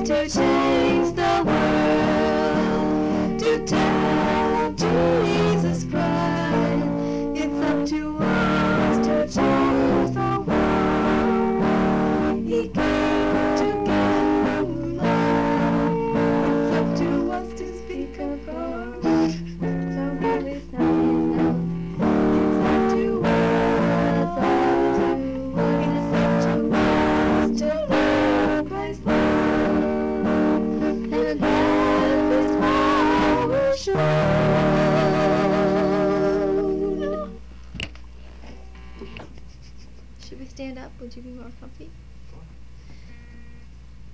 to change the world, to tell Jesus Christ. It's up to us to change the world. He came to give love. It's up to us to speak of God. So really sound it It's up to us, it's up to us to love Christ's love, and have His power shown. Should we stand up? Would you be more comfy?